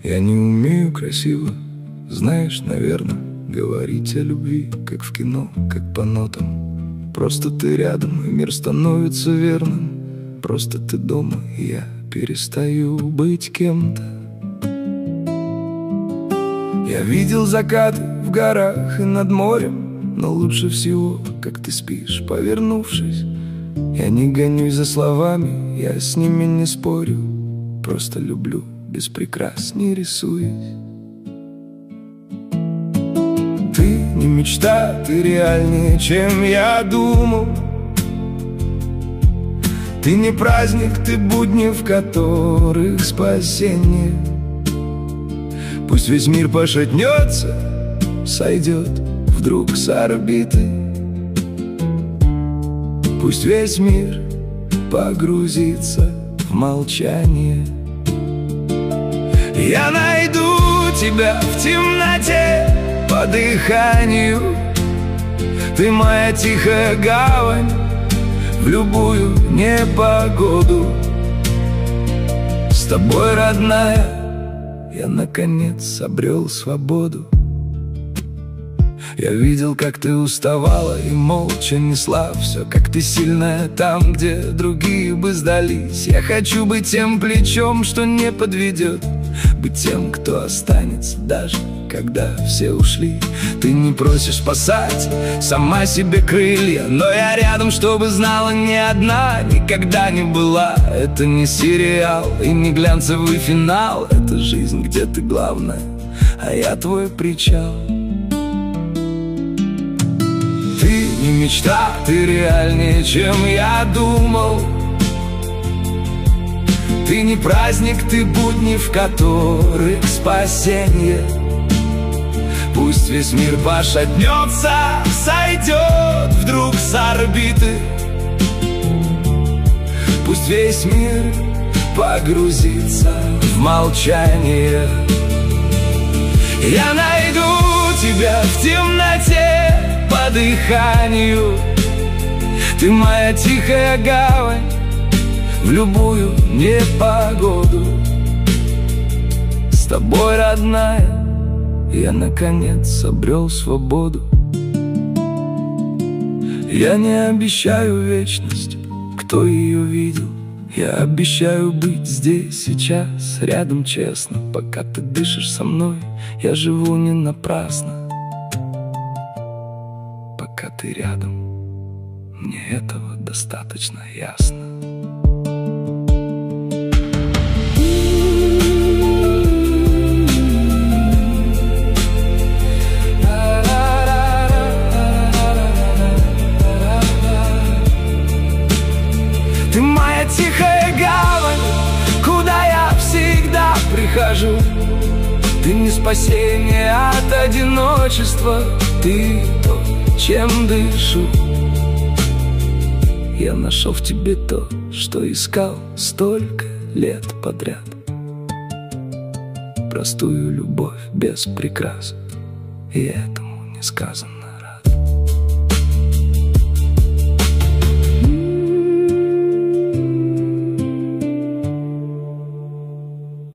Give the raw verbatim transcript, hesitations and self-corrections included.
Я не умею красиво, знаешь, наверное, говорить о любви, как в кино, как по нотам. Просто ты рядом, и мир становится верным. Просто ты дома, и я перестаю быть кем-то. Я видел закаты в горах и над морем, но лучше всего, как ты спишь, повернувшись. Я не гонюсь за словами, я с ними не спорю. Просто люблю, без прикрас не рисуюсь. Ты не мечта, ты реальнее, чем я думал. Ты не праздник, ты будни, в которых спасение. Пусть весь мир пошатнется, сойдет вдруг с орбиты. Пусть весь мир погрузится в молчание. Я найду тебя в темноте по дыханию. Ты моя тихая гавань в любую непогоду. С тобой, родная, я наконец обрел свободу. Я видел, как ты уставала и молча несла все, как ты сильная там, где другие бы сдались. Я хочу быть тем плечом, что не подведет, быть тем, кто останется, даже когда все ушли. Ты не просишь спасать сама себе крылья, но я рядом, чтобы знала, ни одна никогда не была. Это не сериал и не глянцевый финал. Это жизнь, где ты главная, а я твой причал. Ты не мечта, ты реальнее, чем я думал. Ты не праздник, ты будни, в которых спасение. Пусть весь мир пошатнется, сойдет вдруг с орбиты. Пусть весь мир погрузится в молчание. Я найду тебя в темноте по дыханию. Ты моя тихая гавань в любую непогоду. С тобой, родная, я наконец обрел свободу. Я не обещаю вечность, кто ее видел. Я обещаю быть здесь, сейчас, рядом, честно. Пока ты дышишь со мной, я живу не напрасно. Пока ты рядом, мне этого достаточно ясно. Ты моя тихая гавань, куда я всегда прихожу. Ты не спасение от одиночества, ты то, чем дышу. Я нашел в тебе то, что искал столько лет подряд. Простую любовь без прикрас, и этому не сказано.